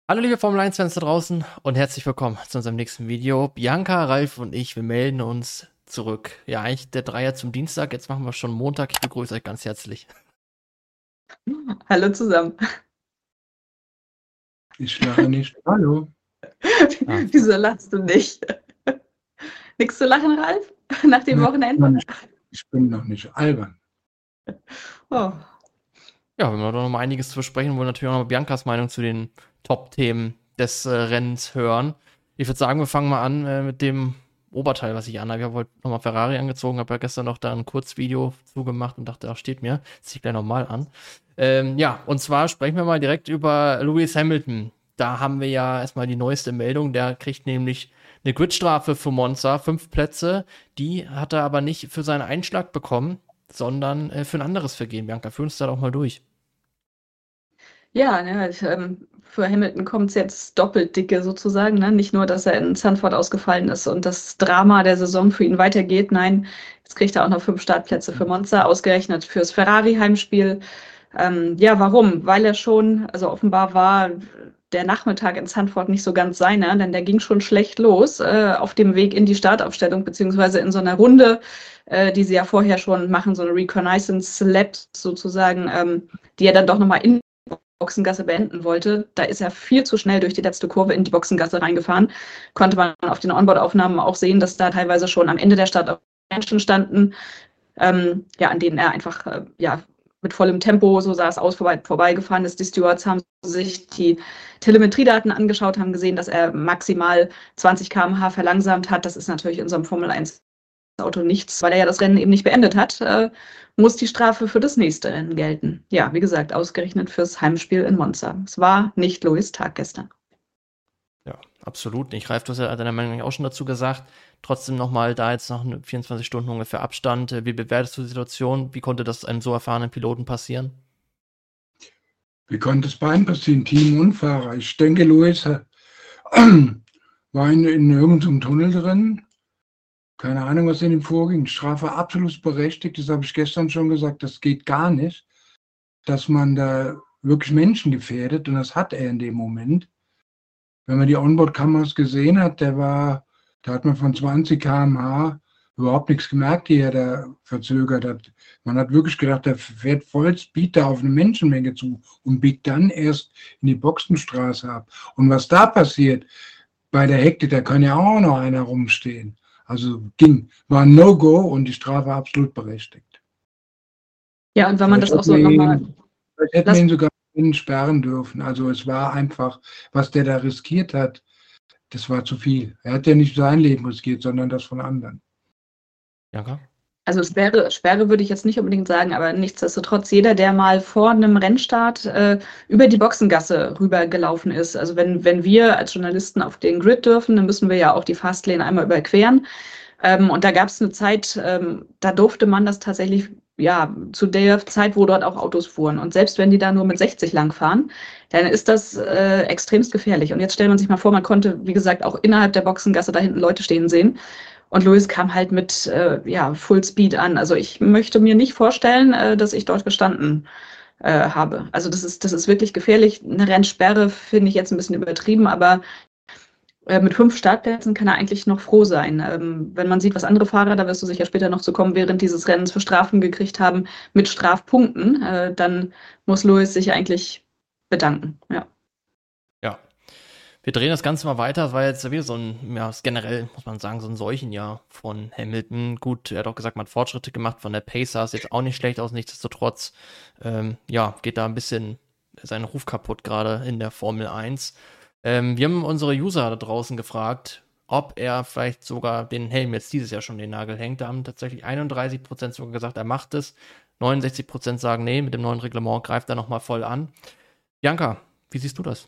Hallo liebe Formel 1-Fans da draußen und herzlich willkommen zu unserem nächsten Video. Bianca, Ralf und ich, wir melden uns zurück. Ja, eigentlich der Dreier zum Dienstag, jetzt machen wir schon Montag. Ich begrüße euch ganz herzlich. Hallo zusammen. Ich lache nicht. Hallo. Ah, Wieso lachst du nicht? Nix zu lachen, Ralf? Nach dem Nee, Wochenende? ich bin noch nicht albern. Oh. ja, wir haben doch noch mal einiges zu besprechen, wollen natürlich auch noch mal Biancas Meinung zu den Top-Themen des Rennens hören. Ich würde sagen, wir fangen mal an mit dem Oberteil, was ich anhabe. Ich habe heute nochmal Ferrari angezogen, habe ja gestern noch da ein Kurzvideo zugemacht und dachte, ach, steht mir. Das ziehe ich gleich nochmal an. Ja, und zwar sprechen wir mal direkt über Lewis Hamilton. Da haben wir ja erstmal die neueste Meldung. Der kriegt nämlich eine Gridstrafe für Monza, 5 Plätze. Die hat er aber nicht für seinen Einschlag bekommen, sondern für ein anderes Vergehen. Bianca, führ uns da doch mal durch. Ja, ne, für Hamilton kommt es jetzt doppelt dicke sozusagen. Ne? Nicht nur, dass er in Zandvoort ausgefallen ist und das Drama der Saison für ihn weitergeht. Nein, jetzt kriegt er auch noch 5 Startplätze für Monza, ausgerechnet fürs Ferrari-Heimspiel. Ja, warum? Weil er schon, also offenbar war der Nachmittag in Zandvoort nicht so ganz seiner, denn der ging schon schlecht los auf dem Weg in die Startaufstellung, beziehungsweise in so einer Runde, die sie ja vorher schon machen, so eine Reconnaissance Lab sozusagen, die er dann doch nochmal in Boxengasse beenden wollte. Da ist er viel zu schnell durch die letzte Kurve in die Boxengasse reingefahren. Konnte man auf den Onboard-Aufnahmen auch sehen, dass da teilweise schon am Ende der Start Menschen standen, ja, an denen er einfach mit vollem Tempo, so sah es aus, vorbeigefahren ist. Die Stewards haben sich die Telemetriedaten angeschaut, haben gesehen, dass er maximal 20 km/h verlangsamt hat. Das ist natürlich in so einem Formel 1 Auto nichts, weil er ja das Rennen eben nicht beendet hat, muss die Strafe für das nächste Rennen gelten. Ja, wie gesagt, ausgerechnet fürs Heimspiel in Monza. Es war nicht Lewis' Tag gestern. Ja, absolut nicht. Ralf, du hast ja deiner Meinung nach auch schon dazu gesagt. Trotzdem nochmal da jetzt nach 24 Stunden ungefähr Abstand. Wie bewertest du die Situation? Wie konnte das einem so erfahrenen Piloten passieren? Wie konnte es beiden passieren? Team und Fahrer. Ich denke, Lewis war in irgendeinem Tunnel drin. Keine Ahnung, was in ihm vorging. Die Strafe absolut berechtigt. Das habe ich gestern schon gesagt. Das geht gar nicht, dass man da wirklich Menschen gefährdet. Und das hat er in dem Moment. Wenn man die Onboard-Kameras gesehen hat, da hat man von 20 km/h überhaupt nichts gemerkt, die er da verzögert hat. Man hat wirklich gedacht, der fährt voll Speed da auf eine Menschenmenge zu und biegt dann erst in die Boxenstraße ab. Und was da passiert bei der Hektik, da kann ja auch noch einer rumstehen. Also war ein No-Go und die Strafe absolut berechtigt. Ja, und wenn man das auch so nochmal. Vielleicht hätten wir ihn sogar sperren dürfen. Also es war einfach, was der da riskiert hat, das war zu viel. Er hat ja nicht sein Leben riskiert, sondern das von anderen. Bianca? Also Sperre würde ich jetzt nicht unbedingt sagen, aber nichtsdestotrotz, jeder, der mal vor einem Rennstart über die Boxengasse rübergelaufen ist, also wenn wir als Journalisten auf den Grid dürfen, dann müssen wir ja auch die Fastlane einmal überqueren. Und da gab es eine Zeit, da durfte man das tatsächlich, ja, zu der Zeit, wo dort auch Autos fuhren. Und selbst wenn die da nur mit 60 langfahren, dann ist das extremst gefährlich. Und jetzt stellt man sich mal vor, man konnte, wie gesagt, auch innerhalb der Boxengasse da hinten Leute stehen sehen. Und Lewis kam halt mit Full Speed an. Also ich möchte mir nicht vorstellen, dass ich dort gestanden habe. Also das ist wirklich gefährlich. Eine Rennsperre finde ich jetzt ein bisschen übertrieben, aber mit 5 Startplätzen kann er eigentlich noch froh sein. Wenn man sieht, was andere Fahrer, da wirst du sicher später noch zu kommen, während dieses Rennens für Strafen gekriegt haben mit Strafpunkten, dann muss Lewis sich eigentlich bedanken. Ja. Ja. Wir drehen das Ganze mal weiter. Das war jetzt wieder so ein, ja, generell, muss man sagen, so ein Seuchenjahr von Hamilton. Gut, er hat auch gesagt, man hat Fortschritte gemacht von der Pacer, ist jetzt auch nicht schlecht aus, nichtsdestotrotz, ja, geht da ein bisschen sein Ruf kaputt, gerade in der Formel 1. Wir haben unsere User da draußen gefragt, ob er vielleicht sogar den Helm jetzt dieses Jahr schon den Nagel hängt. Da haben tatsächlich 31% sogar gesagt, er macht es. 69% sagen, nee, mit dem neuen Reglement greift er nochmal voll an. Bianca, wie siehst du das?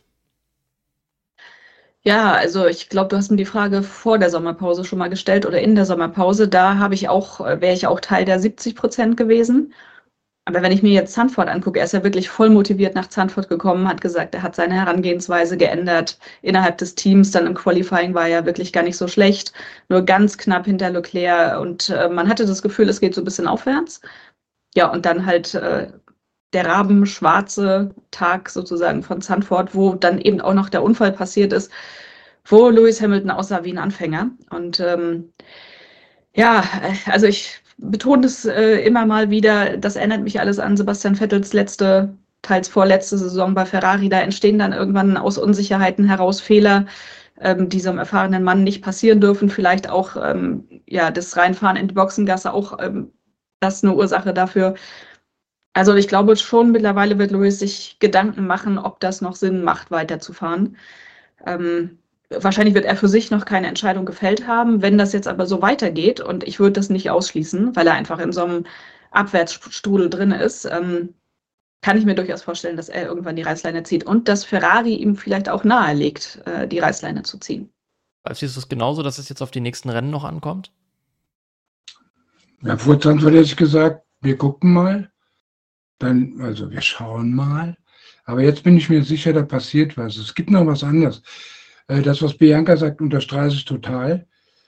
Ja, also ich glaube, du hast mir die Frage vor der Sommerpause schon mal gestellt oder in der Sommerpause. Da wäre ich auch Teil der 70% gewesen. Aber wenn ich mir jetzt Zandvoort angucke, er ist ja wirklich voll motiviert nach Zandvoort gekommen, hat gesagt, er hat seine Herangehensweise geändert innerhalb des Teams. Dann im Qualifying war er wirklich gar nicht so schlecht, nur ganz knapp hinter Leclerc. Und man hatte das Gefühl, es geht so ein bisschen aufwärts. Ja, und dann halt der rabenschwarze Tag sozusagen von Zandvoort, wo dann eben auch noch der Unfall passiert ist, wo Lewis Hamilton aussah wie ein Anfänger. Und ja, also ich betone es immer mal wieder, das erinnert mich alles an Sebastian Vettels letzte, teils vorletzte Saison bei Ferrari. Da entstehen dann irgendwann aus Unsicherheiten heraus Fehler, die so einem erfahrenen Mann nicht passieren dürfen. Vielleicht auch ja, das Reinfahren in die Boxengasse, auch das ist eine Ursache dafür. Also ich glaube schon, mittlerweile wird Lewis sich Gedanken machen, ob das noch Sinn macht, weiterzufahren. Wahrscheinlich wird er für sich noch keine Entscheidung gefällt haben. Wenn das jetzt aber so weitergeht, und ich würde das nicht ausschließen, weil er einfach in so einem Abwärtsstrudel drin ist, kann ich mir durchaus vorstellen, dass er irgendwann die Reißleine zieht und dass Ferrari ihm vielleicht auch nahelegt, die Reißleine zu ziehen. Ist es genauso, dass es jetzt auf die nächsten Rennen noch ankommt? Ja, vor Zandvoort hätte ich gesagt, wir gucken mal. Dann, also wir schauen mal. Aber jetzt bin ich mir sicher, da passiert was. Es gibt noch was anderes. Das, was Bianca sagt, unterstreiche ich total.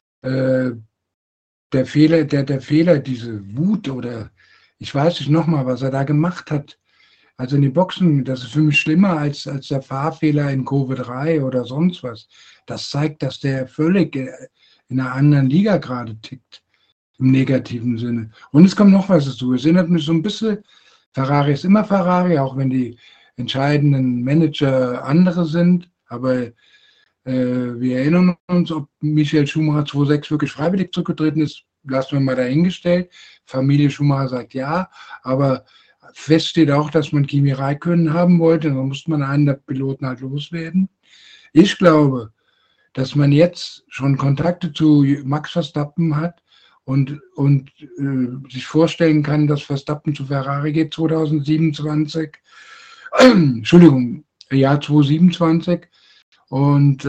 Der Fehler, diese Wut oder ich weiß nicht nochmal, was er da gemacht hat. Also in den Boxen, das ist für mich schlimmer als der Fahrfehler in Kurve 3 oder sonst was. Das zeigt, dass der völlig in einer anderen Liga gerade tickt. Im negativen Sinne. Und es kommt noch was dazu. Es erinnert mich so ein bisschen, Ferrari ist immer Ferrari, auch wenn die entscheidenden Manager andere sind. Aber wir erinnern uns, ob Michael Schumacher 2006 wirklich freiwillig zurückgetreten ist, lassen wir mal dahingestellt. Familie Schumacher sagt ja, aber fest steht auch, dass man Kimi Räikkönen haben wollte. Dann musste man einen der Piloten halt loswerden. Ich glaube, dass man jetzt schon Kontakte zu Max Verstappen hat und sich vorstellen kann, dass Verstappen zu Ferrari geht 2027. Entschuldigung, Jahr 2027. Und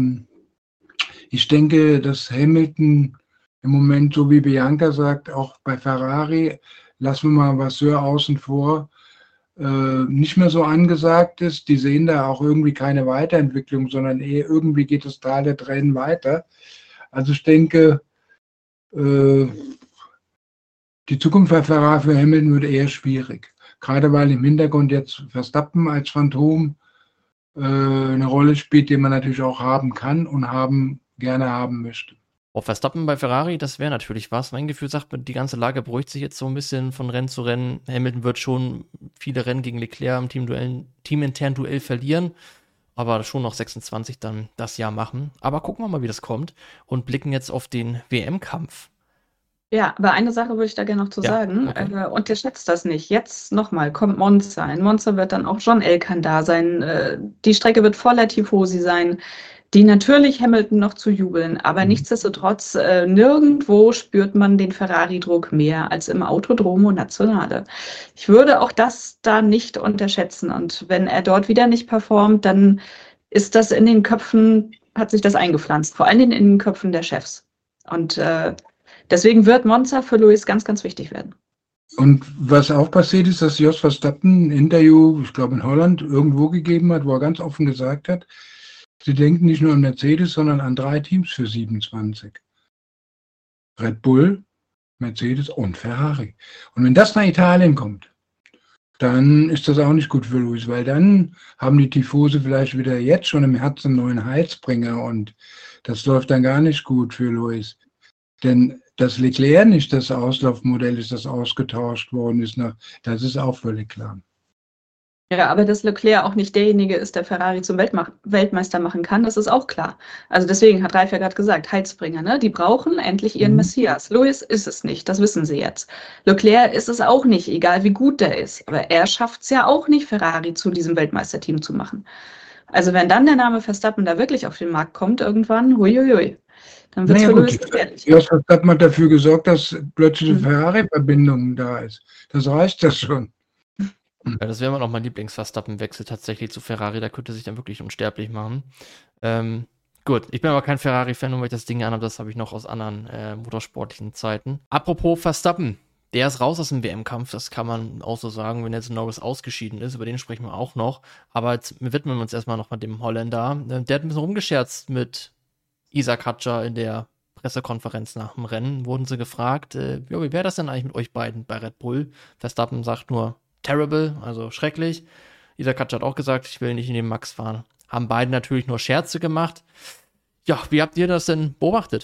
ich denke, dass Hamilton im Moment, so wie Bianca sagt, auch bei Ferrari, lassen wir mal Vasseur außen vor, nicht mehr so angesagt ist. Die sehen da auch irgendwie keine Weiterentwicklung, sondern eher irgendwie geht das Tal der Tränen weiter. Also ich denke, die Zukunft bei Ferrari für Hamilton wird eher schwierig. Gerade weil im Hintergrund jetzt Verstappen als Phantom eine Rolle spielt, die man natürlich auch haben kann und gerne haben möchte. Auf Verstappen bei Ferrari, das wäre natürlich was. Mein Gefühl sagt, die ganze Lage beruhigt sich jetzt so ein bisschen von Rennen zu Rennen. Hamilton wird schon viele Rennen gegen Leclerc im teaminternen Duell verlieren, aber schon noch 26 dann das Jahr machen. Aber gucken wir mal, wie das kommt und blicken jetzt auf den WM-Kampf. Ja, aber eine Sache würde ich da gerne noch zu sagen. Okay. Unterschätzt das nicht. Jetzt nochmal kommt Monza. In Monza wird dann auch John Elkann da sein. Die Strecke wird voller Tifosi sein, die natürlich Hamilton noch zu jubeln. Aber nichtsdestotrotz, nirgendwo spürt man den Ferrari-Druck mehr als im Autodromo Nazionale. Ich würde auch das da nicht unterschätzen. Und wenn er dort wieder nicht performt, dann ist das in den Köpfen, hat sich das eingepflanzt. Vor allen Dingen in den Köpfen der Chefs. Und deswegen wird Monza für Lewis ganz, ganz wichtig werden. Und was auch passiert ist, dass Jos Verstappen ein Interview, ich glaube in Holland, irgendwo gegeben hat, wo er ganz offen gesagt hat, sie denken nicht nur an Mercedes, sondern an 3 Teams für 27. Red Bull, Mercedes und Ferrari. Und wenn das nach Italien kommt, dann ist das auch nicht gut für Lewis, weil dann haben die Tifose vielleicht wieder jetzt schon im Herzen einen neuen Heizbringer und das läuft dann gar nicht gut für Lewis. Denn dass Leclerc nicht das Auslaufmodell ist, das ausgetauscht worden ist, das ist auch völlig klar. Ja, aber dass Leclerc auch nicht derjenige ist, der Ferrari zum Weltmeister machen kann, das ist auch klar. Also deswegen hat Ralf ja gerade gesagt, Heizbringer, ne? Die brauchen endlich ihren Messias. Lewis ist es nicht, das wissen sie jetzt. Leclerc ist es auch nicht, egal wie gut der ist. Aber er schafft es ja auch nicht, Ferrari zu diesem Weltmeisterteam zu machen. Also wenn dann der Name Verstappen da wirklich auf den Markt kommt irgendwann, huiuiui, dann wird es für Lewis gefährlich. Ja, hat man dafür gesorgt, dass plötzlich eine Ferrari-Verbindung da ist. Das reicht das schon. Ja, das wäre noch mein Lieblings-Verstappen-Wechsel tatsächlich zu Ferrari. Da könnte sich dann wirklich unsterblich machen. Gut, ich bin aber kein Ferrari-Fan, nur weil ich das Ding anhabe. Das habe ich noch aus anderen motorsportlichen Zeiten. Apropos Verstappen. Der ist raus aus dem WM-Kampf, das kann man auch so sagen, wenn jetzt Norris ausgeschieden ist. Über den sprechen wir auch noch. Aber jetzt widmen wir uns erstmal noch mal dem Holländer. Der hat ein bisschen rumgescherzt mit Isaac Hadjar in der Pressekonferenz nach dem Rennen. Wurden sie gefragt, wie wäre das denn eigentlich mit euch beiden bei Red Bull? Verstappen sagt nur, terrible, also schrecklich. Isaac Katscher hat auch gesagt, ich will nicht neben Max fahren. Haben beide natürlich nur Scherze gemacht. Ja, wie habt ihr das denn beobachtet?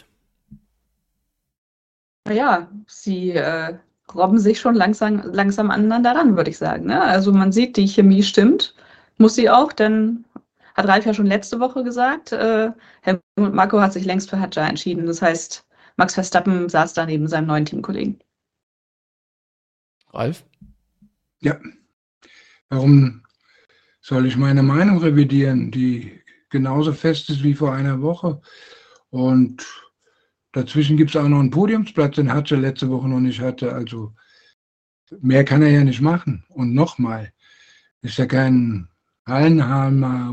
Naja, sie robben sich schon langsam aneinander ran, würde ich sagen. Ne? Also man sieht, die Chemie stimmt. Muss sie auch, denn hat Ralf ja schon letzte Woche gesagt, Helmut Marko hat sich längst für Hadjar entschieden. Das heißt, Max Verstappen saß da neben seinem neuen Teamkollegen. Ralf? Ja, warum soll ich meine Meinung revidieren, die genauso fest ist wie vor einer Woche? Und dazwischen gibt es auch noch einen Podiumsplatz, den Hadjar letzte Woche noch nicht hatte. Also mehr kann er ja nicht machen. Und nochmal, ist ja kein Hallenhalmer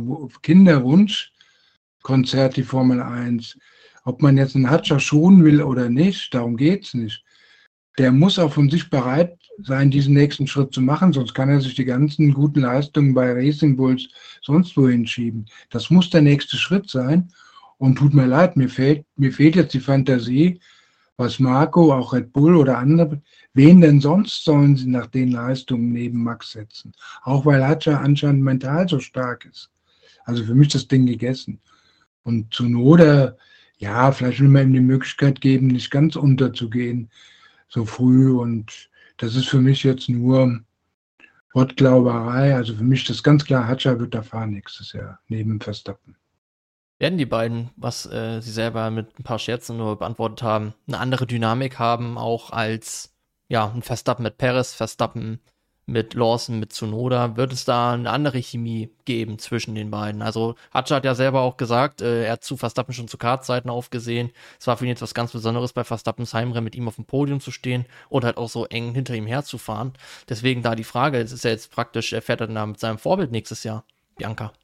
Kinderwunschkonzert, die Formel 1. Ob man jetzt einen Hadjar schonen will oder nicht, darum geht es nicht. Der muss auch von sich bereit sein, diesen nächsten Schritt zu machen, sonst kann er sich die ganzen guten Leistungen bei Racing Bulls sonst wohin schieben. Das muss der nächste Schritt sein. Und tut mir leid, mir fehlt jetzt die Fantasie, was Marco, auch Red Bull oder andere, wen denn sonst sollen sie nach den Leistungen neben Max setzen? Auch weil Hadjar anscheinend mental so stark ist. Also für mich das Ding gegessen. Und Tsunoda, ja, vielleicht will man ihm die Möglichkeit geben, nicht ganz unterzugehen so früh. Und das ist für mich jetzt nur Wortglauberei. Also für mich ist das ganz klar, Hadjar wird da fahren nächstes Jahr neben Verstappen. Werden die beiden, was sie selber mit ein paar Scherzen nur beantwortet haben, eine andere Dynamik haben, auch als ein Verstappen mit Perez, Verstappen mit Lawson, mit Tsunoda? Wird es da eine andere Chemie geben zwischen den beiden? Also Hadjar hat ja selber auch gesagt, er hat zu Verstappen schon zu Kartzeiten aufgesehen. Es war für ihn jetzt was ganz Besonderes, bei Verstappens Heimrennen mit ihm auf dem Podium zu stehen und halt auch so eng hinter ihm herzufahren. Deswegen da die Frage, es ist ja jetzt praktisch, er fährt dann da mit seinem Vorbild nächstes Jahr, Bianca.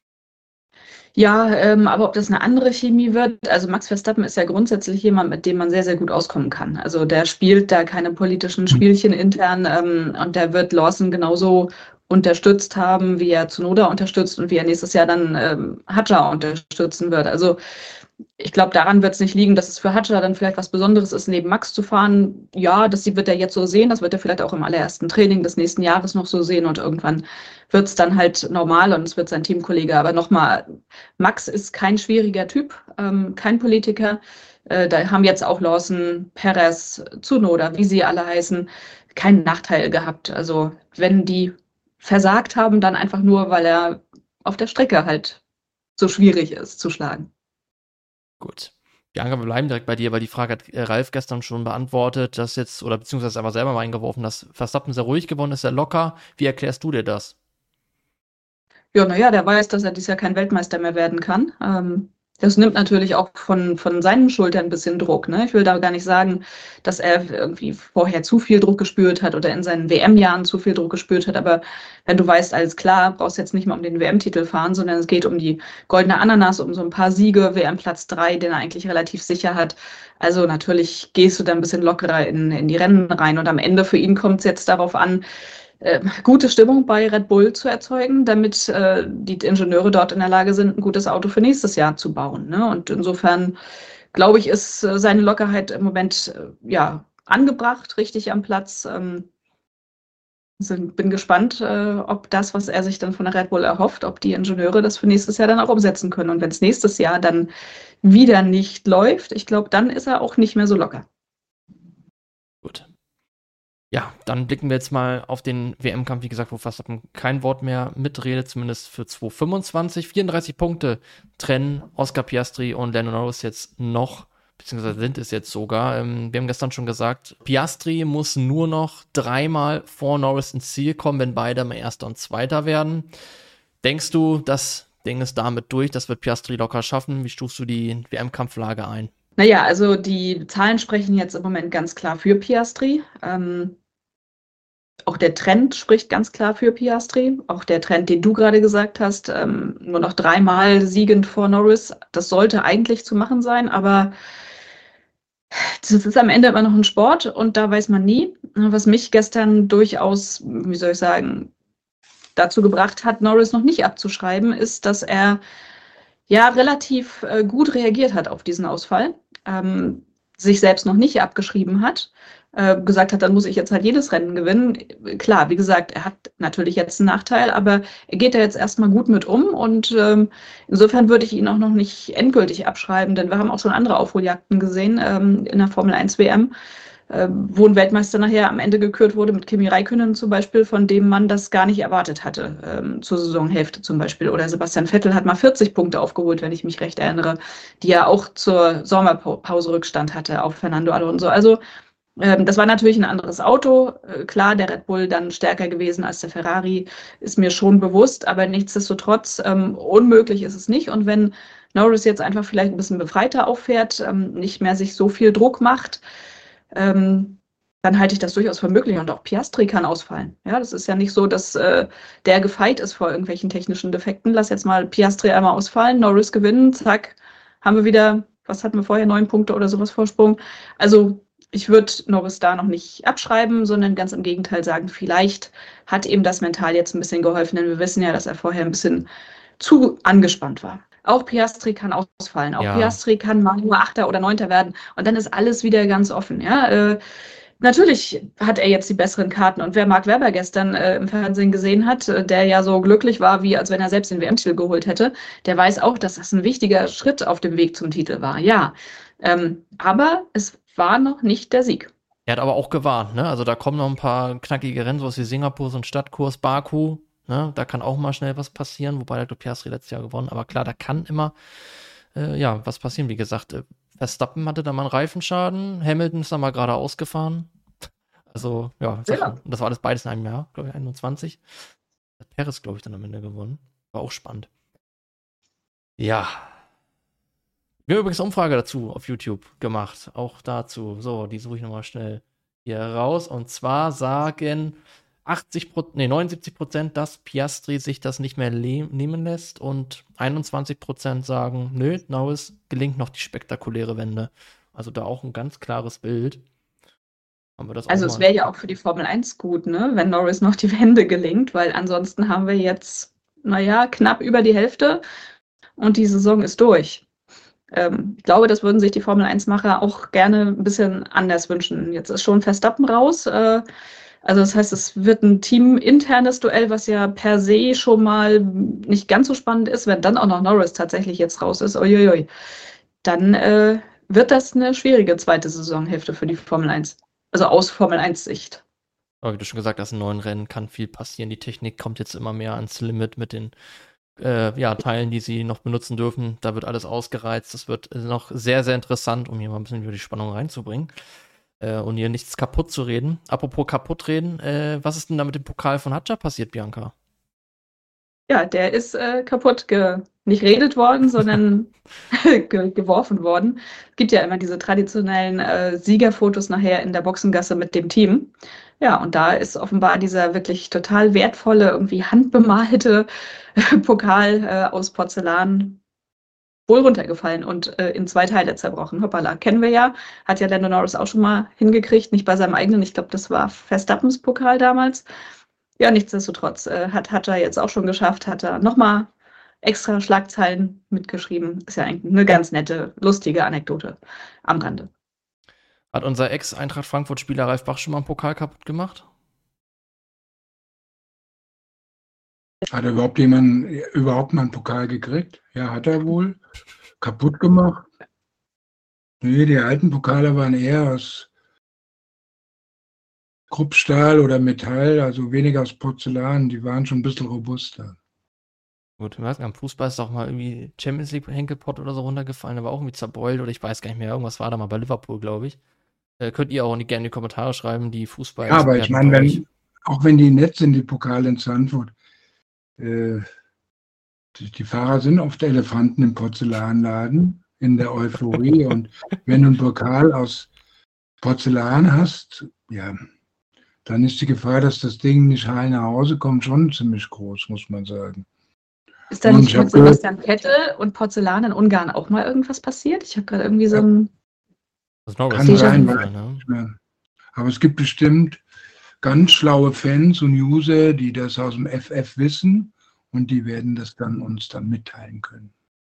Ja, aber ob das eine andere Chemie wird, also Max Verstappen ist ja grundsätzlich jemand, mit dem man sehr, sehr gut auskommen kann. Also der spielt da keine politischen Spielchen intern und der wird Lawson genauso unterstützt haben, wie er Tsunoda unterstützt und wie er nächstes Jahr dann Hadjar unterstützen wird. Also ich glaube, daran wird es nicht liegen, dass es für Hadjar dann vielleicht was Besonderes ist, neben Max zu fahren. Ja, wird er jetzt so sehen. Das wird er vielleicht auch im allerersten Training des nächsten Jahres noch so sehen. Und irgendwann wird es dann halt normal und es wird sein Teamkollege. Aber nochmal, Max ist kein schwieriger Typ, kein Politiker. Da haben jetzt auch Lawson, Perez, Tsunoda, wie sie alle heißen, keinen Nachteil gehabt. Also wenn die versagt haben, dann einfach nur, weil er auf der Strecke halt so schwierig ist zu schlagen. Gut. Bianca, wir bleiben direkt bei dir, weil die Frage hat Ralf gestern schon beantwortet, dass jetzt, oder beziehungsweise einfach selber mal eingeworfen, dass Verstappen sehr ruhig geworden ist, sehr locker. Wie erklärst du dir das? Ja, naja, der weiß, dass er dieses Jahr kein Weltmeister mehr werden kann. Das nimmt natürlich auch von seinen Schultern ein bisschen Druck. Ne? Ich will da gar nicht sagen, dass er irgendwie vorher zu viel Druck gespürt hat oder in seinen WM-Jahren zu viel Druck gespürt hat. Aber wenn du weißt, alles klar, brauchst jetzt nicht mehr um den WM-Titel fahren, sondern es geht um die goldene Ananas, um so ein paar Siege, WM-Platz 3, den er eigentlich relativ sicher hat. Also natürlich gehst du da ein bisschen lockerer in die Rennen rein. Und am Ende für ihn kommt es jetzt darauf an, gute Stimmung bei Red Bull zu erzeugen, damit die Ingenieure dort in der Lage sind, ein gutes Auto für nächstes Jahr zu bauen. Ne? Und insofern, glaube ich, ist seine Lockerheit im Moment angebracht, richtig am Platz. Bin gespannt, ob das, was er sich dann von der Red Bull erhofft, ob die Ingenieure das für nächstes Jahr dann auch umsetzen können. Und wenn es nächstes Jahr dann wieder nicht läuft, ich glaube, dann ist er auch nicht mehr so locker. Gut. Ja, dann blicken wir jetzt mal auf den WM-Kampf, wie gesagt, wo Verstappen kein Wort mehr mitredet, zumindest für 2025. 34 Punkte trennen Oscar Piastri und Lando Norris jetzt noch, beziehungsweise sind es jetzt sogar. Wir haben gestern schon gesagt, Piastri muss nur noch 3-mal vor Norris ins Ziel kommen, wenn beide mal Erster und Zweiter werden. Denkst du, das Ding ist damit durch, das wird Piastri locker schaffen? Wie stufst du die WM-Kampflage ein? Naja, also die Zahlen sprechen jetzt im Moment ganz klar für Piastri. Auch der Trend spricht ganz klar für Piastri. Auch der Trend, den du gerade gesagt hast, nur noch 3-mal siegend vor Norris, das sollte eigentlich zu machen sein, aber das ist am Ende immer noch ein Sport und da weiß man nie. Was mich gestern durchaus, wie soll ich sagen, dazu gebracht hat, Norris noch nicht abzuschreiben, ist, dass er ja relativ gut reagiert hat auf diesen Ausfall. sich selbst noch nicht abgeschrieben hat, gesagt hat, dann muss ich jetzt halt jedes Rennen gewinnen. Klar, wie gesagt, er hat natürlich jetzt einen Nachteil, aber er geht da jetzt erstmal gut mit um und insofern würde ich ihn auch noch nicht endgültig abschreiben, denn wir haben auch schon andere Aufholjagden gesehen in der Formel 1 WM, wo ein Weltmeister nachher am Ende gekürt wurde, mit Kimi Räikkönen zum Beispiel, von dem man das gar nicht erwartet hatte, zur Saisonhälfte zum Beispiel. Oder Sebastian Vettel hat mal 40 Punkte aufgeholt, wenn ich mich recht erinnere, die er auch zur Sommerpause Rückstand hatte auf Fernando Alonso. Also das war natürlich ein anderes Auto. Klar, der Red Bull dann stärker gewesen als der Ferrari, ist mir schon bewusst, aber nichtsdestotrotz unmöglich ist es nicht. Und wenn Norris jetzt einfach vielleicht ein bisschen befreiter auffährt, nicht mehr sich so viel Druck macht, dann halte ich das durchaus für möglich. Und auch Piastri kann ausfallen. Ja, das ist ja nicht so, dass der gefeit ist vor irgendwelchen technischen Defekten. Lass jetzt mal Piastri einmal ausfallen, Norris gewinnen, zack, haben wir wieder, was hatten wir vorher, 9 Punkte oder sowas Vorsprung. Also ich würde Norris da noch nicht abschreiben, sondern ganz im Gegenteil sagen, vielleicht hat ihm das mental jetzt ein bisschen geholfen, denn wir wissen ja, dass er vorher ein bisschen zu angespannt war. Auch Piastri kann ausfallen. Auch Piastri kann mal nur Achter oder Neunter werden. Und dann ist alles wieder ganz offen. Ja? Natürlich hat er jetzt die besseren Karten. Und wer Mark Webber gestern im Fernsehen gesehen hat, der ja so glücklich war, wie als wenn er selbst den WM-Titel geholt hätte, der weiß auch, dass das ein wichtiger Schritt auf dem Weg zum Titel war. Ja, aber es war noch nicht der Sieg. Er hat aber auch gewarnt, ne? Also da kommen noch ein paar knackige Rennen, sowas wie Singapur, so ein Stadtkurs, Baku. Ne? Da kann auch mal schnell was passieren, wobei der Piastri letztes Jahr gewonnen. Aber klar, da kann immer was passieren. Wie gesagt, Verstappen hatte da mal einen Reifenschaden, Hamilton ist da mal gerade ausgefahren. Also, das war alles beides in einem Jahr, glaube ich, 21. Hat Perez, glaube ich, dann am Ende gewonnen. War auch spannend. Ja. Wir haben übrigens eine Umfrage dazu auf YouTube gemacht. Auch dazu. So, die suche ich nochmal schnell hier raus. Und zwar sagen 79%, dass Piastri sich das nicht mehr nehmen lässt. Und 21% sagen, nö, Norris gelingt noch die spektakuläre Wende. Also da auch ein ganz klares Bild. Haben wir das Also es wäre ja auch für die Formel 1 gut, ne, wenn Norris noch die Wende gelingt, weil ansonsten haben wir jetzt, knapp über die Hälfte und die Saison ist durch. Ich glaube, das würden sich die Formel 1-Macher auch gerne ein bisschen anders wünschen. Jetzt ist schon Verstappen raus. Also das heißt, es wird ein teaminternes Duell, was ja per se schon mal nicht ganz so spannend ist. Wenn dann auch noch Norris tatsächlich jetzt raus ist, uiuiui, dann wird das eine schwierige zweite Saisonhälfte für die Formel 1. Also aus Formel 1-Sicht. Aber wie du schon gesagt hast, in 9 Rennen kann viel passieren. Die Technik kommt jetzt immer mehr ans Limit mit den Teilen, die sie noch benutzen dürfen. Da wird alles ausgereizt. Das wird noch sehr, sehr interessant, um hier mal ein bisschen über die Spannung reinzubringen und hier nichts kaputt zu reden. Apropos kaputt reden, was ist denn da mit dem Pokal von Hadjar passiert, Bianca? Ja, der ist kaputt nicht redet worden, sondern geworfen worden. Es gibt ja immer diese traditionellen Siegerfotos nachher in der Boxengasse mit dem Team. Ja, und da ist offenbar dieser wirklich total wertvolle, irgendwie handbemalte Pokal aus Porzellan wohl runtergefallen und in 2 Teile zerbrochen. Hoppala, kennen wir ja. Hat ja Lando Norris auch schon mal hingekriegt, nicht bei seinem eigenen. Ich glaube, das war Verstappens Pokal damals. Ja, nichtsdestotrotz hat er jetzt auch schon geschafft, hat er nochmal extra Schlagzeilen mitgeschrieben. Ist ja eigentlich eine ganz nette, lustige Anekdote am Rande. Hat unser Ex-Eintracht Frankfurt-Spieler Ralf Bach schon mal einen Pokal kaputt gemacht? Hat überhaupt jemand mal einen Pokal gekriegt? Ja, hat er wohl. Kaputt gemacht? Nee, die alten Pokale waren eher aus Kruppstahl oder Metall, also weniger aus Porzellan. Die waren schon ein bisschen robuster. Gut, ich weiß nicht, am Fußball ist doch mal irgendwie Champions League Henkelpott oder so runtergefallen, der war auch irgendwie zerbeult oder ich weiß gar nicht mehr, irgendwas war da mal bei Liverpool, glaube ich. Könnt ihr auch gerne in die Kommentare schreiben, die Fußball. Ja, aber ich meine, auch wenn die nett sind, die Pokale in Zandvoort, die Fahrer sind oft Elefanten im Porzellanladen in der Euphorie und wenn du einen Pokal aus Porzellan hast, ja, dann ist die Gefahr, dass das Ding nicht heil nach Hause kommt, schon ziemlich groß, muss man sagen. Ist da nicht mit Sebastian Vettel und Porzellan in Ungarn auch mal irgendwas passiert? Ich habe gerade irgendwie so ein... Kann sein, ne? Aber es gibt bestimmt ganz schlaue Fans und User, die das aus dem FF wissen und die werden das dann uns mitteilen können.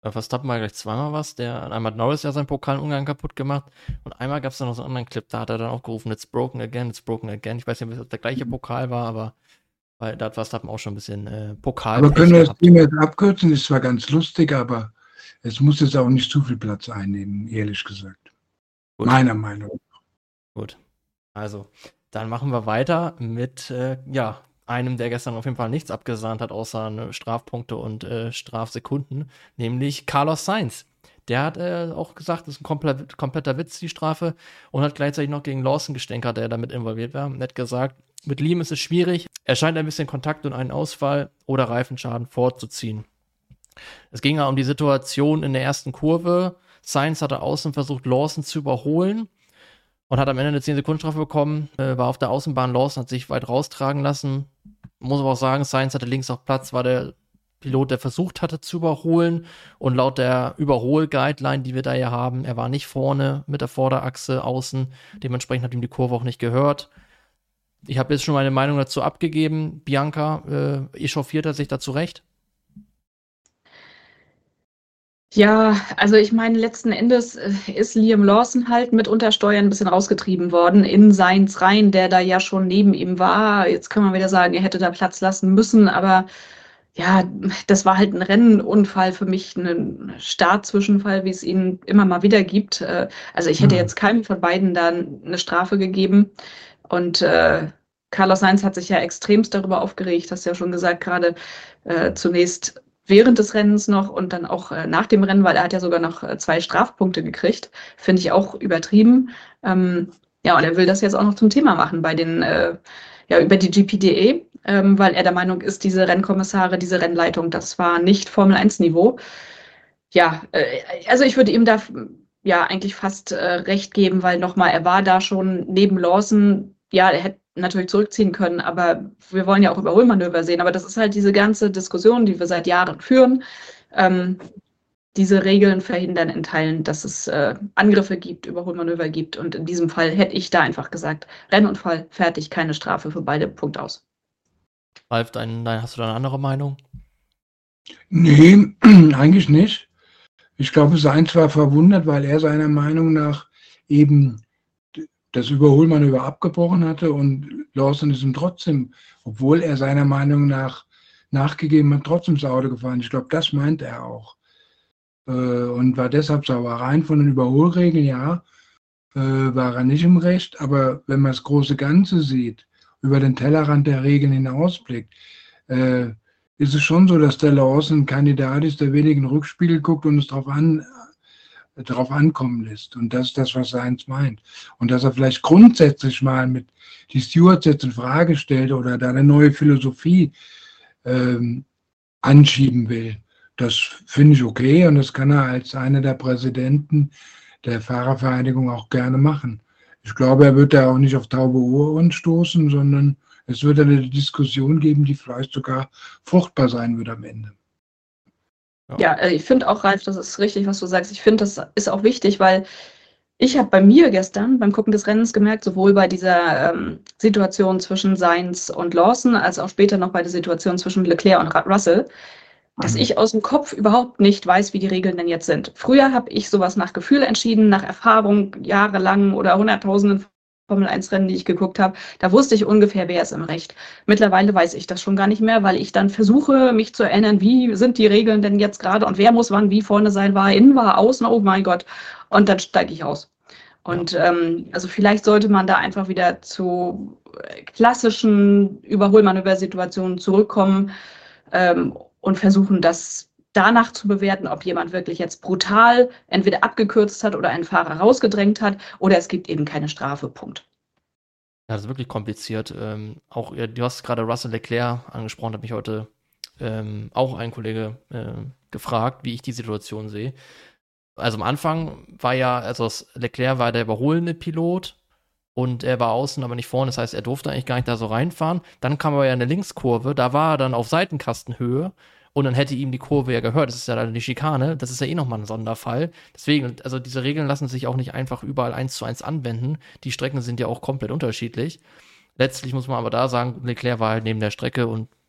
Verstappen war gleich zweimal was. Einmal hat Norris ja seinen Pokal in Ungarn kaputt gemacht. Und einmal gab es dann noch so einen anderen Clip, da hat er dann auch gerufen, it's broken again, it's broken again. Ich weiß nicht, ob es der gleiche Pokal war, aber weil da hat Verstappen auch schon ein bisschen Pokal. Aber können wir das Thema jetzt abkürzen? Ist zwar ganz lustig, aber es muss jetzt auch nicht zu viel Platz einnehmen, ehrlich gesagt. Gut. Meiner Meinung nach. Gut. Also, dann machen wir weiter mit, einem, der gestern auf jeden Fall nichts abgesahnt hat, außer Strafpunkte und Strafsekunden, nämlich Carlos Sainz. Der hat auch gesagt, das ist ein kompletter Witz, die Strafe, und hat gleichzeitig noch gegen Lawson gestänkert, der damit involviert war. Nett gesagt, mit Liam ist es schwierig. Er scheint ein bisschen Kontakt und einen Ausfall oder Reifenschaden vorzuziehen. Es ging ja um die Situation in der ersten Kurve. Sainz hatte außen versucht, Lawson zu überholen und hat am Ende eine 10-Sekunden-Strafe bekommen. War auf der Außenbahn, Lawson hat sich weit raustragen lassen. Muss aber auch sagen, Sainz hatte links auf Platz, war der Pilot, der versucht hatte zu überholen. Und laut der Überhol-Guideline, die wir da ja haben, er war nicht vorne mit der Vorderachse außen. Dementsprechend hat ihm die Kurve auch nicht gehört. Ich habe jetzt schon meine Meinung dazu abgegeben. Bianca, echauffiert er sich dazu recht? Ja, also ich meine, letzten Endes ist Liam Lawson halt mit Untersteuern ein bisschen rausgetrieben worden in Sainz rein, der da ja schon neben ihm war. Jetzt kann man wieder sagen, er hätte da Platz lassen müssen, aber ja, das war halt ein Rennunfall für mich, ein Startzwischenfall, wie es ihn immer mal wieder gibt. Also ich hätte jetzt keinem von beiden da eine Strafe gegeben. Und Carlos Sainz hat sich ja extremst darüber aufgeregt, hast du ja schon gesagt, gerade zunächst während des Rennens noch und dann auch nach dem Rennen, weil er hat ja sogar noch 2 Strafpunkte gekriegt. Finde ich auch übertrieben. Ja, und er will das jetzt auch noch zum Thema machen bei den, über die GPDE, weil er der Meinung ist, diese Rennkommissare, diese Rennleitung, das war nicht Formel-1-Niveau. Ja, also ich würde ihm da ja eigentlich fast recht geben, weil nochmal, er war da schon neben Lawson, ja, er hätte natürlich zurückziehen können, aber wir wollen ja auch Überholmanöver sehen. Aber das ist halt diese ganze Diskussion, die wir seit Jahren führen. Diese Regeln verhindern in Teilen, dass es Angriffe gibt, Überholmanöver gibt. Und in diesem Fall hätte ich da einfach gesagt, Rennunfall, fertig, keine Strafe für beide, Punkt aus. Ralf, hast du da eine andere Meinung? Nee, eigentlich nicht. Ich glaube, Sainz war verwundert, weil er seiner Meinung nach eben das Überholmanöver abgebrochen hatte und Lawson ist ihm trotzdem, obwohl er seiner Meinung nach nachgegeben hat, trotzdem ins Auto gefahren. Ich glaube, das meint er auch. Und war deshalb sauer. Rein von den Überholregeln, ja, war er nicht im Recht. Aber wenn man das große Ganze sieht, über den Tellerrand der Regeln hinausblickt, ist es schon so, dass der Lawson ein Kandidat ist, der wenig in den Rückspiegel guckt und es darauf ankommen lässt. Und das ist das, was Sainz meint. Und dass er vielleicht grundsätzlich mal mit die Stewards jetzt in Frage stellt oder da eine neue Philosophie anschieben will, das finde ich okay und das kann er als einer der Präsidenten der Fahrervereinigung auch gerne machen. Ich glaube, er wird da auch nicht auf taube Ohren stoßen, sondern es wird eine Diskussion geben, die vielleicht sogar fruchtbar sein wird am Ende. Ja, ich finde auch, Ralf, das ist richtig, was du sagst. Ich finde, das ist auch wichtig, weil ich habe bei mir gestern beim Gucken des Rennens gemerkt, sowohl bei dieser Situation zwischen Sainz und Lawson, als auch später noch bei der Situation zwischen Leclerc und Russell, dass ich aus dem Kopf überhaupt nicht weiß, wie die Regeln denn jetzt sind. Früher habe ich sowas nach Gefühl entschieden, nach Erfahrung, jahrelang oder hunderttausenden Formel-1-Rennen, die ich geguckt habe. Da wusste ich ungefähr, wer ist im Recht. Mittlerweile weiß ich das schon gar nicht mehr, weil ich dann versuche, mich zu erinnern, wie sind die Regeln denn jetzt gerade und wer muss wann wie vorne sein, war innen, war außen, oh mein Gott. Und dann steige ich aus. Und also vielleicht sollte man da einfach wieder zu klassischen Überholmanöversituationen zurückkommen und versuchen, das danach zu bewerten, ob jemand wirklich jetzt brutal entweder abgekürzt hat oder einen Fahrer rausgedrängt hat oder es gibt eben keine Strafe, Punkt. Ja, das ist wirklich kompliziert. Auch du hast gerade Russell Leclerc angesprochen, hat mich heute auch ein Kollege gefragt, wie ich die Situation sehe. Also am Anfang war Leclerc war der überholende Pilot und er war außen, aber nicht vorne. Das heißt, er durfte eigentlich gar nicht da so reinfahren. Dann kam aber ja eine Linkskurve, da war er dann auf Seitenkastenhöhe und dann hätte ihm die Kurve ja gehört. Das ist ja dann die Schikane. Das ist ja eh nochmal ein Sonderfall. Deswegen, also diese Regeln lassen sich auch nicht einfach überall 1:1 anwenden. Die Strecken sind ja auch komplett unterschiedlich. Letztlich muss man aber da sagen, Leclerc war halt neben der Strecke und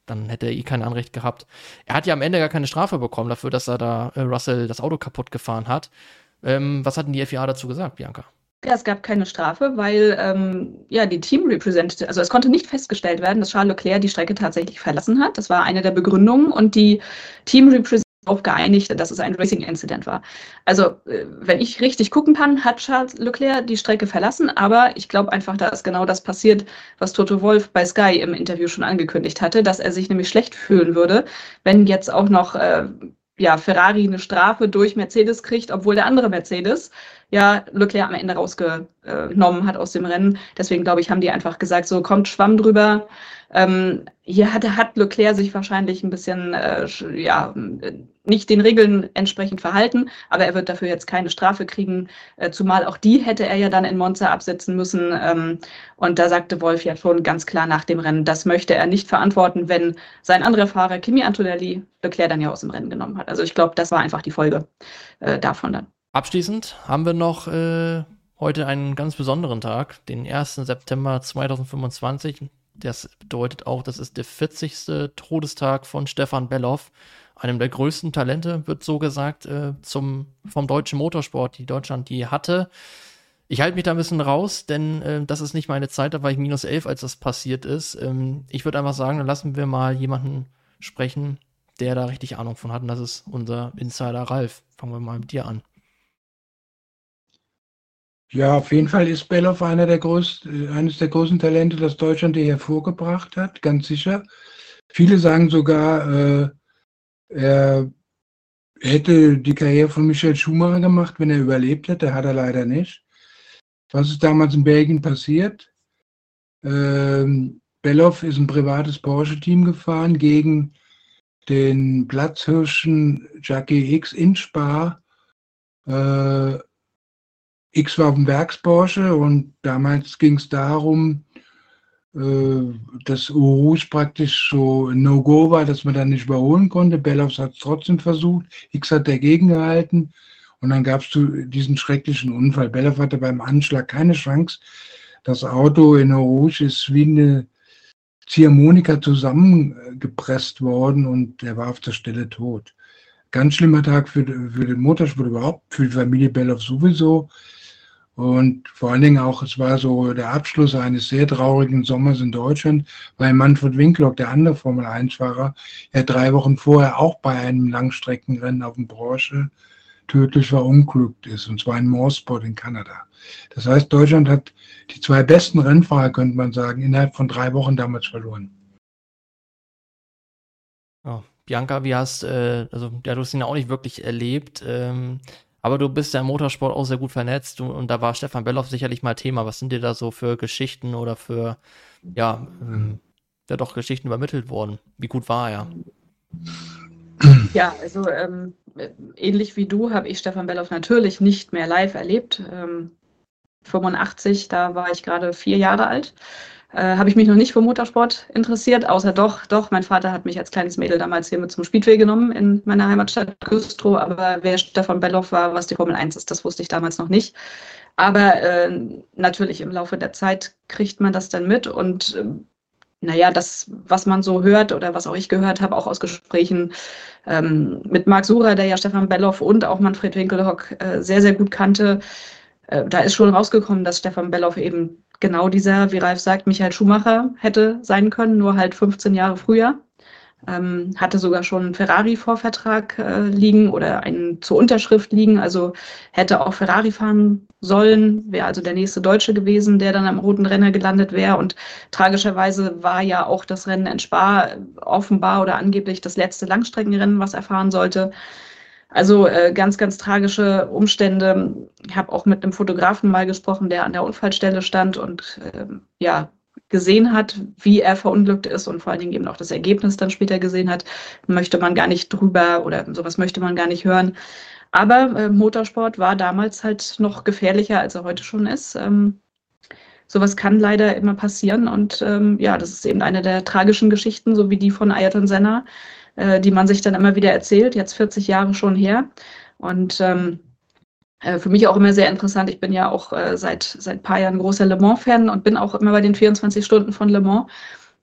dann hätte er kein Anrecht gehabt. Er hat ja am Ende gar keine Strafe bekommen dafür, dass er da Russell das Auto kaputt gefahren hat. Was hat denn die FIA dazu gesagt, Bianca? Ja, es gab keine Strafe, weil die Team Representative, also es konnte nicht festgestellt werden, dass Charles Leclerc die Strecke tatsächlich verlassen hat. Das war eine der Begründungen und die Team Representative darauf geeinigt, dass es ein Racing-Incident war. Also, wenn ich richtig gucken kann, hat Charles Leclerc die Strecke verlassen, aber ich glaube einfach, da ist genau das passiert, was Toto Wolff bei Sky im Interview schon angekündigt hatte, dass er sich nämlich schlecht fühlen würde, wenn jetzt auch noch Ferrari eine Strafe durch Mercedes kriegt, obwohl der andere Mercedes Leclerc am Ende rausgenommen hat aus dem Rennen. Deswegen, glaube ich, haben die einfach gesagt, so kommt Schwamm drüber. Hier hat Leclerc sich wahrscheinlich ein bisschen nicht den Regeln entsprechend verhalten, aber er wird dafür jetzt keine Strafe kriegen, zumal auch die hätte er ja dann in Monza absetzen müssen. Und da sagte Wolff ja schon ganz klar nach dem Rennen, das möchte er nicht verantworten, wenn sein anderer Fahrer, Kimi Antonelli, Leclerc dann ja aus dem Rennen genommen hat. Also ich glaube, das war einfach die Folge davon dann. Abschließend haben wir noch heute einen ganz besonderen Tag, den 1. September 2025. Das bedeutet auch, das ist der 40. Todestag von Stefan Bellof, einem der größten Talente, wird so gesagt, vom deutschen Motorsport, die Deutschland je hatte. Ich halte mich da ein bisschen raus, denn das ist nicht meine Zeit, da war ich -11, als das passiert ist. Ich würde einfach sagen, dann lassen wir mal jemanden sprechen, der da richtig Ahnung von hat, und das ist unser Insider Ralf. Fangen wir mal mit dir an. Ja, auf jeden Fall ist Bellof eines der größten Talente, das Deutschland je hervorgebracht hat, ganz sicher. Viele sagen sogar, er hätte die Karriere von Michael Schumacher gemacht, wenn er überlebt hätte, hat er leider nicht. Was ist damals in Belgien passiert? Bellof ist ein privates Porsche-Team gefahren gegen den Platzhirschen Jackie X in Spa. X war auf dem Werks-Porsche und damals ging es darum, dass Eau Rouge praktisch so ein No-Go war, dass man dann nicht überholen konnte. Bellof hat es trotzdem versucht, X hat dagegen gehalten und dann gab es diesen schrecklichen Unfall. Bellof hatte beim Anschlag keine Chance. Das Auto in Eau Rouge ist wie eine Ziehharmonika zusammengepresst worden und er war auf der Stelle tot. Ganz schlimmer Tag für den Motorsport überhaupt, für die Familie Bellof sowieso. Und vor allen Dingen auch, es war so der Abschluss eines sehr traurigen Sommers in Deutschland, weil Manfred Winklock, der andere Formel-1-Fahrer, ja 3 Wochen vorher auch bei einem Langstreckenrennen auf dem Porsche tödlich verunglückt ist, und zwar in Moorsport in Kanada. Das heißt, Deutschland hat die 2 besten Rennfahrer, könnte man sagen, innerhalb von 3 Wochen damals verloren. Oh, Bianca, du hast ihn ja auch nicht wirklich erlebt, aber du bist ja im Motorsport auch sehr gut vernetzt und da war Stefan Bellof sicherlich mal Thema. Was sind dir da so für Geschichten oder für, doch Geschichten übermittelt worden? Wie gut war er? Ja, also ähnlich wie du habe ich Stefan Bellof natürlich nicht mehr live erlebt. 85, da war ich gerade 4 Jahre alt. Habe ich mich noch nicht für Motorsport interessiert, außer doch, mein Vater hat mich als kleines Mädel damals hier mit zum Speedway genommen in meiner Heimatstadt Güstrow, aber wer Stefan Bellof war, was die Formel 1 ist, das wusste ich damals noch nicht. Aber natürlich im Laufe der Zeit kriegt man das dann mit und das, was man so hört oder was auch ich gehört habe, auch aus Gesprächen mit Marc Surer, der ja Stefan Bellof und auch Manfred Winkelhock sehr, sehr gut kannte, da ist schon rausgekommen, dass Stefan Bellof eben genau dieser, wie Ralf sagt, Michael Schumacher hätte sein können, nur halt 15 Jahre früher. Hatte sogar schon einen Ferrari-Vorvertrag liegen oder einen zur Unterschrift liegen, also hätte auch Ferrari fahren sollen, wäre also der nächste Deutsche gewesen, der dann am Roten Renner gelandet wäre. Und tragischerweise war ja auch das Rennen in Spa offenbar oder angeblich das letzte Langstreckenrennen, was er fahren sollte. Also ganz, ganz tragische Umstände. Ich habe auch mit einem Fotografen mal gesprochen, der an der Unfallstelle stand und gesehen hat, wie er verunglückt ist und vor allen Dingen eben auch das Ergebnis dann später gesehen hat, möchte man gar nicht drüber oder sowas möchte man gar nicht hören. Aber Motorsport war damals halt noch gefährlicher, als er heute schon ist. Sowas kann leider immer passieren und das ist eben eine der tragischen Geschichten, so wie die von Ayrton Senna, die man sich dann immer wieder erzählt, jetzt 40 Jahre schon her. Und für mich auch immer sehr interessant. Ich bin ja auch seit ein paar Jahren großer Le Mans-Fan und bin auch immer bei den 24 Stunden von Le Mans.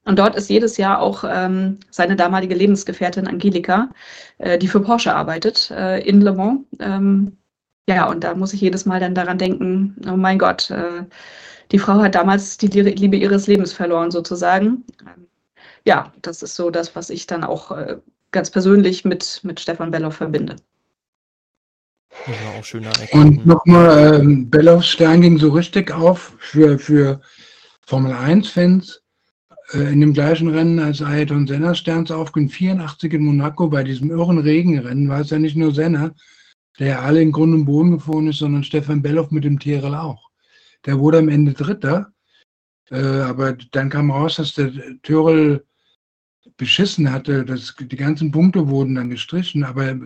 Und dort ist jedes Jahr auch seine damalige Lebensgefährtin Angelika, die für Porsche arbeitet, in Le Mans. Ja, und da muss ich jedes Mal dann daran denken, oh mein Gott, die Frau hat damals die Liebe ihres Lebens verloren, sozusagen. Ja, das ist so das, was ich dann auch ganz persönlich mit Stefan Bellof verbinde. Das war auch schön Und anerkennen. nochmal, Bellows Stern ging so richtig auf für Formel 1-Fans in dem gleichen Rennen, als Ayrton Senna Sterns aufging, 84 in Monaco, bei diesem irren Regenrennen, war es ja nicht nur Senna, der ja alle in Grund und Boden gefahren ist, sondern Stefan Bellof mit dem Tyrrell auch. Der wurde am Ende Dritter, aber dann kam raus, dass der Tyrrell beschissen hatte, die ganzen Punkte wurden dann gestrichen, aber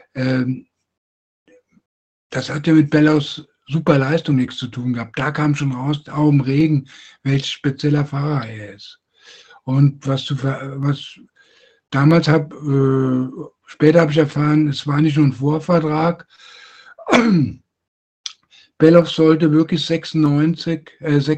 das hat ja mit Bellows super Leistung nichts zu tun gehabt. Da kam schon raus, auch im Regen, welch spezieller Fahrer er ist. Und was damals später habe ich erfahren, es war nicht nur ein Vorvertrag. Bellof sollte wirklich 86,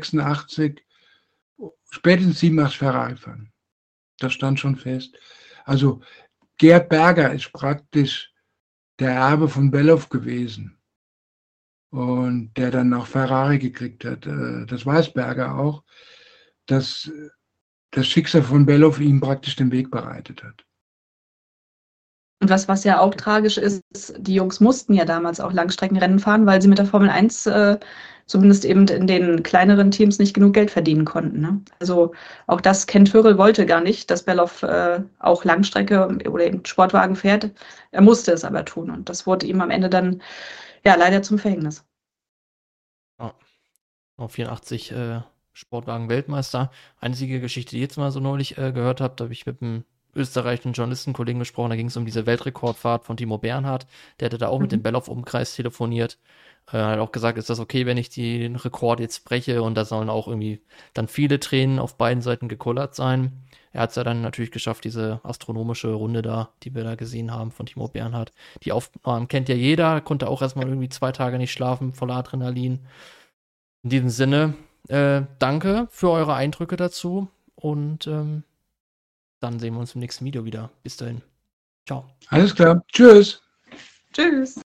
spätestens 87 Ferrari fahren. Das stand schon fest. Also Gerd Berger ist praktisch der Erbe von Bellof gewesen. Und der dann auch Ferrari gekriegt hat. Das weiß Berger auch, dass das Schicksal von Bellof ihm praktisch den Weg bereitet hat. Und was ja auch tragisch ist, die Jungs mussten ja damals auch Langstreckenrennen fahren, weil sie mit der Formel 1 zumindest eben in den kleineren Teams nicht genug Geld verdienen konnten. Ne? Also auch das, Ken Tyrrell wollte gar nicht, dass Bellof auch Langstrecke oder eben Sportwagen fährt. Er musste es aber tun und das wurde ihm am Ende dann ja leider zum Verhängnis. Ja. 84 Sportwagen-Weltmeister. Einzige Geschichte, die ich jetzt mal so neulich gehört habe, da habe ich mit einem österreichischen Journalistenkollegen gesprochen, da ging es um diese Weltrekordfahrt von Timo Bernhard, der hatte da auch mit dem Bellof-Umkreis telefoniert, hat auch gesagt, ist das okay, wenn ich den Rekord jetzt breche, und da sollen auch irgendwie dann viele Tränen auf beiden Seiten gekullert sein. Er hat es ja dann natürlich geschafft, diese astronomische Runde da, die wir da gesehen haben von Timo Bernhard. Die Aufnahmen kennt ja jeder, konnte auch erstmal irgendwie 2 Tage nicht schlafen, voller Adrenalin. In diesem Sinne, danke für eure Eindrücke dazu und dann sehen wir uns im nächsten Video wieder. Bis dahin. Ciao. Alles klar. Tschüss. Tschüss.